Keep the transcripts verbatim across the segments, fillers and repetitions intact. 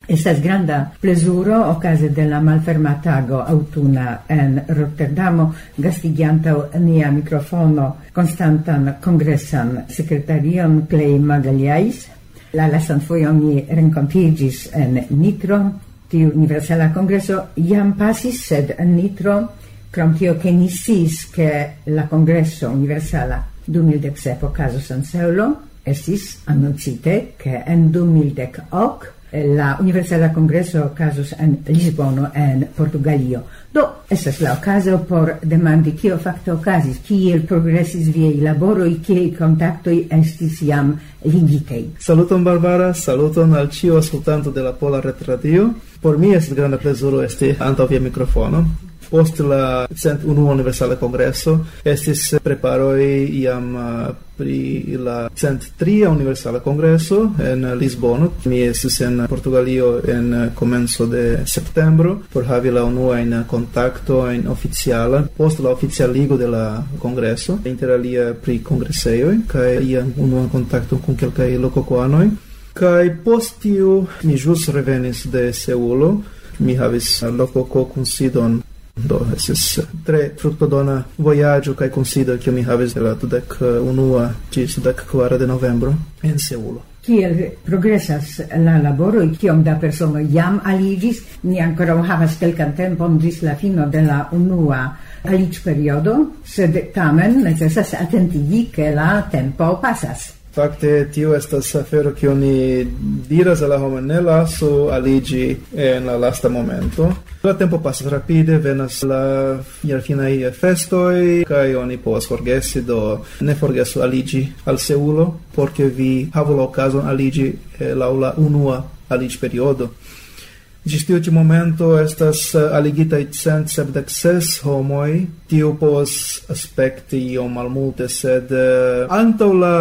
Estas granda plezuro okaze de la malferma tago aŭtuna en Rotterdamo gastigiantaŭ nia mikrofono konstantan kongresan sekretarion Clay Magalhães. La lastan fojon ni renkontiĝis en Nitro. Tiu universala kongreso jam pasis, sed en Nitro, krom tio ke ni sciis ke la kongreso universala du mil dek sep okazos en Seulo, estis annoncite ke en du mil dek ok la universala kongreso okazos en Lisbono en Portugalio. Do, estas la okazo por demandi kio fakte okazis, kiel progresis viaj laboroj, kiaj kontaktoj estis jam ligitaj. Saluton Barbara, saluton al ĉiu aŭskultanto de la Pola Retradio. Por mi estas granda plezuro esti antaŭ via mikrofono. Post la cent unua universala kongreso estis preparoj jam pri la cent tria universala kongreso en Lisbono. Mi estis en Portugalio en komenco de septembro por havi la unuajn kontaktojn oficiala post la oficialigo de la kongreso, inter alia pri kongresejoj kaj ian unuan kontakton kun kelkaj lokokoanoj. Kaj post tiu mi ĵus revenis de Seulo. Mi havis lokoko-kunsidon. Do, estis tre fruktodona vojaĝo kaj kunsido, kiu mi havis de la dudek unua ĝis dudek kvara de novembro en Seulo. Kiel progresas la laboro, kiom da personoj jam aliĝis? Ni ankoraŭ havas kelkan tempon ĝis la fino de la unua aliĝperiodo, sed tamen necesas atentigi, ke la tempo pasas. Fakte, tio estas afero kiu ni diras al la homo ne lasu aliĝi en la lasta momento. La tempo pasas rapide, venas la jarfinaj festoj kaj oni povas forgesi, do ne forgesu aliĝi al Seulo, por ke vi havu la okazon aliĝi laŭ la unua aliĝperiodo. Ĝis tiu ĉi momento estas aligitaj cent sepdek ses homoj. Tio povas aspekti iom malmulte, sed uh, antaŭ la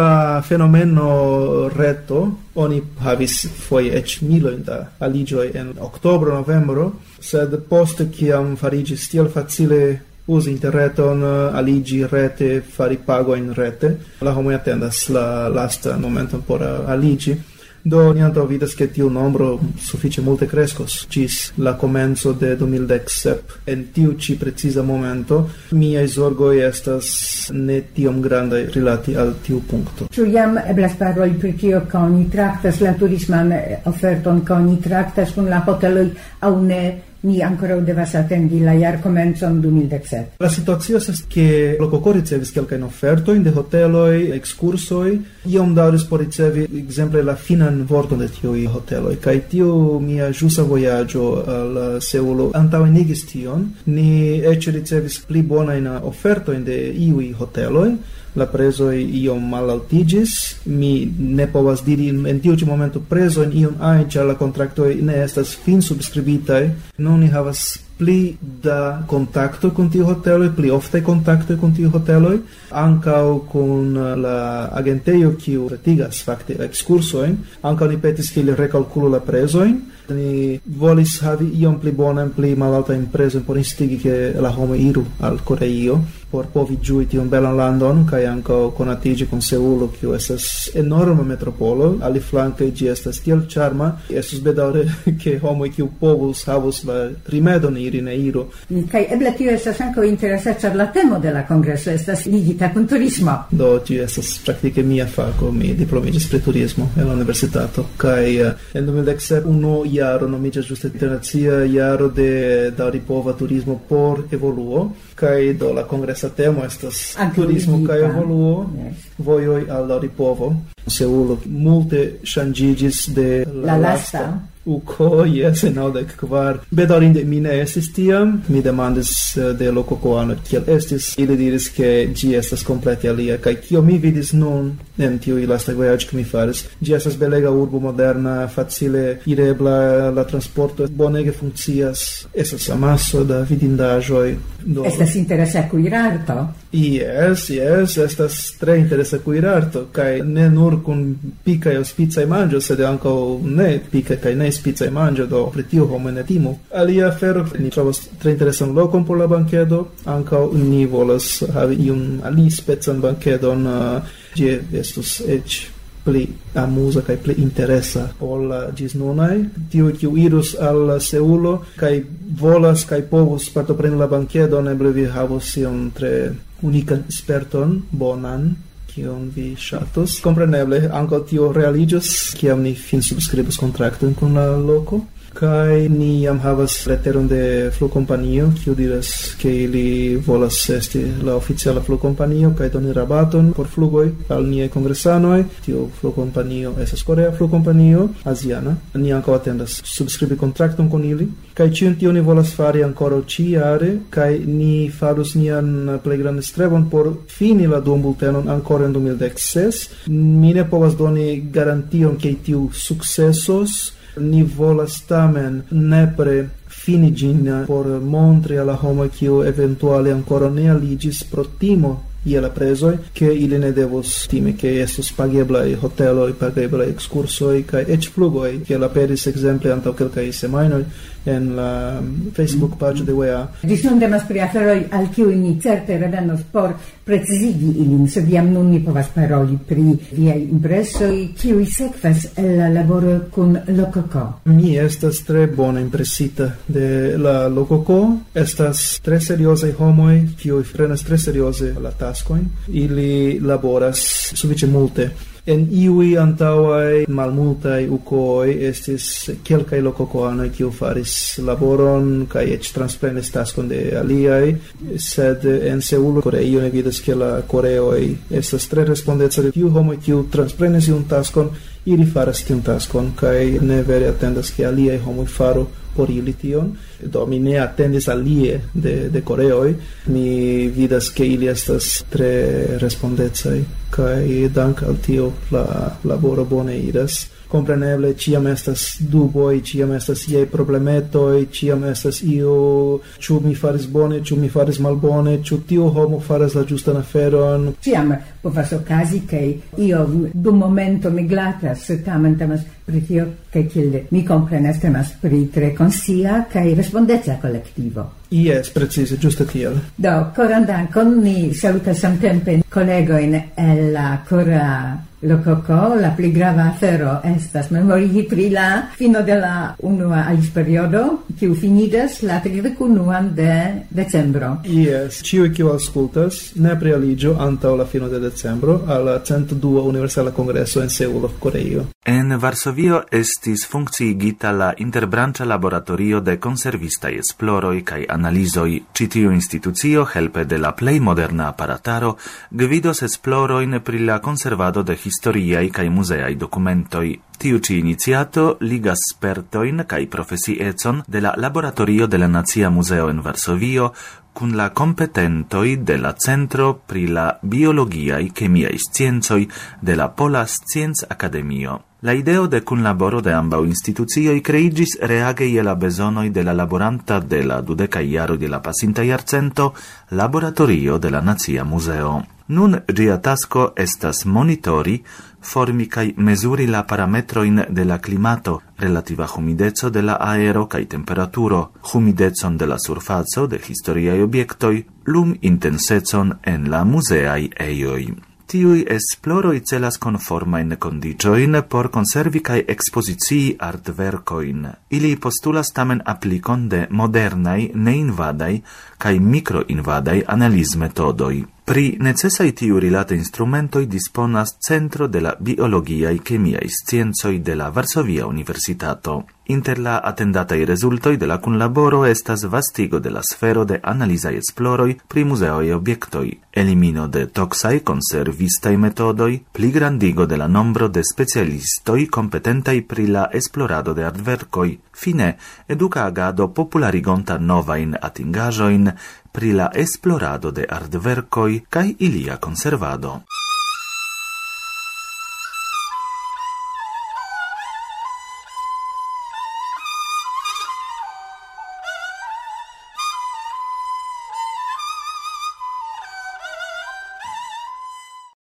fenomeno reto oni havis foje eĉ milojn da aliĝoj en oktobro, novembro, sed poste kiam fariĝis tiel facile uzi interreton, aliĝi rete, fari pagojn rete, la homoj atendas la lastan momenton por aliĝi. Do, ni antaŭ vidas ke tiu nombro sufiĉe multe kreskos ĝis la komenco de du mil dek sep. En tiu ĉi preciza momento miaj zorgoj estas ne tiom grandaj rilati al tiu punkto. Ĉu jam eblas paroli pri tio, ke oni traktas la turisman oferton, ke oni traktas kun la hoteloj aŭ ne? Ni ankoraŭ devas atendi la jarkomencon du mil dek sep. La situacio estas ke Lokoko ricevis kelkajn ofertojn de hoteloj, ekskursoj. Iom daŭris por ricevi ekzemple la finan vorton de tiuj hoteloj. Kaj tiu mia ĵusa vojaĝo al Seulo antaŭenigis tion. Ni eĉ ricevis pli bonajn ofertojn de iuj hoteloj. La prezoj iom malaltiĝis. Mi ne povas diri en tiu ĉi momento prezojn iom ajn, ĉar la kontraktoj ne estas finsubskribitaj. Nun ni havas pli da kontakto kun tiu hoteloj, pli oftaj kontaktoj kun tiu hoteloj, ankaŭ kun la agentejo kiu retigas fakte ekskursojn. Ankaŭ ni petis ke ili rekalkulu la prezojn. Ni volis havi iom pli bonan, pli malaltajn prezojn por instigi ke la homoj iru al Koreio por povi ĝui tiun belan landon kaj ankaŭ konatiĝi kun Seulo, kiu estas enorma metropolo. Aliflanke ĝi estas tiel ĉarma, estus bedaŭre ke homoj kiu povus havus la rimedon iri ne iru. Kaj eble tio estas ankaŭ interesa, ĉar la temo de la kongreso estas ligita kun turismo. Do ĝi estas praktike mia fako. Mi diplomiĝis pri turismo en la universitato kaj en du mil dek sep unu jaro nomiĝas ĝuste internacia jaro de daŭripova turismo por evoluo. Kaj do la kongresa temo estas turismo kaj evoluo, vojoj al daŭripovo. Seulo multe ŝanĝiĝis de la, la lasta uko, jes, en naŭdek kvar. Bedaŭrinde mi ne estis tiam. Mi demandis de lokokoanoj kiel estis. Ili diris ke ĝi estas komplete alia. Kaj kio mi vidis nun en tiuj lastaj vojaĝoj ke mi faris, ĝi estas belega urbo moderna, facile irebla, la transporto bonege funkcias, estas amaso da vidindaĵoj. Do... Estas interesa kuirarto. Yes, yes, estas tre interesa kuirarto, kaj ne nur kun pikaj aŭ spicaj manĝo, sed ankaŭ ne pikaj kaj ne spicaj manĝo, do pri tio homoj ne timu. Alia afero, ni trovas tre interesan lokon por la bankedo, ankaŭ ni volas havi iun alispecan bankedon, ĝi estus eĉ pli amusa kaj pli interesa ol ĝis nunaj. Tiuj, kiu irus al Seulo kaj volas kaj povus partopreni la bankedon, eble vi havos iom tre unikan sperton, bonan, kion vi ŝatus. Kompreneble, ankaŭ tio realiĝos, kiam ni finsubskribos kontrakton kun la loko. Kai ni jam havas leteron de flugkompanio, kiu diras ke ili volas esti la oficiala flugkompanio kaj doni rabaton por flugoj al niaj kongresanoj. Tiu flugkompanio estas korea flugkompanio aziana. Ni ankaŭ atendas subskribi kontrakton kun ili. Kaj ĉion tion ni volas fari ankoraŭ ĉiujare, kaj ni farus nian plej grandan strebon por fini la duan bultenon ankoraŭ en du mil dek ses. Mi ne povas doni garantion ke tiu sukcesos. Ni volas tamen nepre fini ĝin por montri al la homoj, kiu eventuale ankoraŭ ne aliĝis pro timo je la prezoj, ke ili ne devos timi ke estos pageblaj hoteloj, pageblaj ekskursoj kaj eĉ flugoj, kiel aperis ekzemple antaŭ kelkaj semajnoj en la Facebook paĝo de U E A. Ĝis nun temas pri aferoj al kiuj ni certe revenos por precizigi ilin, sed jam nun ni povas paroli pri viaj impresoj, kiuj sekvas el la laboro kun Lokoko. Mi estas tre bona impresita de la Lokoko. Estas tre seriozaj homoj, kiuj prenas tre serioze la taskojn. Ili laboras sufiĉe multe. En iui antaŭaj malmultaj ukoj estis kelkaj lokokoanoj, kiu faris laboron kaj eĉ transprenis taskon de aliaj, sed en Seulo, Koreio, ne vidas ke la koreoj estas tre respondeca de tiu homoj, kiu transprenis iun taskon, ili faras tiun taskon kaj ne vere atendas ke aliaj homoj faru por ili tion. Do mi ne atendis alie de, de koreoj, mi vidas ke ili estas tre respondecaj kaj dank al tio la laboro bone iras. Kompreneble ĉiam estas duboj, ĉiam estas iaj problemetoj, ĉiam estas io, ĉu mi faris bone, ĉu mi faris malbone, ĉu tiu homo faras la ĝustan aferon. Ĉiam povas okazi ke io dum momento mi glatas, tamen temas pri tio ke kiel mi komprenas temas pri tre konscia kaj respondeca kolektivo. Yes, precize, ĝuste tiel. Do, koran dankon, ni salutas samtempe kolegojn el la Korea Lokoko. La pli grava afero estas memorigi pri la fino de la unua aĝperiodo, kiu finiĝas la tridek unuan de decembro. Yes, ĉiuj kiu aŭskultas, nepre aliĝu antaŭ la fino de decembro al la cent dua Universala Kongreso en Seulo, Koreio. En Varsovio estis funkciigita la interbranĉa laboratorio de konservistaj esploroj kaj analizoj. Ĉi tiu institucio helpe de la plej moderna aparataro gvidos esplorojn pri la konservado de historiaj kaj muzeaj dokumentoj. Tiu ĉi iniciato ligas spertojn kaj profesiecon de la laboratorio de la Nacia Muzeo en Varsovio kun la kompetentoj de la Centro pri la biologiaj kemiaj sciencoj de la Pola Scienc-Akademio. La ideo de kunlaboro de ambaŭ institucioj kreiĝis reage je la bezonoj de la laboranta de la dudeka jaro de la pasinta jarcento laboratorio de la Nacia Muzeo. Nun ĝia tasko estas monitori, formi kaj mezuri la parametrojn de la klimato, relativa humideco de la aero kaj temperaturo, humidecon de la surfaco de historiaj objektoj, lum intensecon en la muzeaj ejoj. Tiuj esploroj celas konformajn kondiĉojn por konservi kaj ekspozicii artverkojn. Ili postulas tamen aplikon de modernaj, neinvadaj kaj mikroinvadaj analizmetodoj. Pri necesaj tiu rilate instrumentoj disponas Centro de la Biologiaj Kemiaj Sciencoj de la Varsovia Universitato. Inter la atendataj rezultoj de la kunlaboro estas vastigo de la sfero de analizaj esploroj pri muzeoj objektoj, elimino de toksaj konservistaj metodoj, pligrandigo de la nombro de specialistoj kompetentaj pri la esplorado de artverkoj, fine eduka agado popularigonta novajn atingaĵojn pri la esplorado de artverkoj kaj ilia konservado.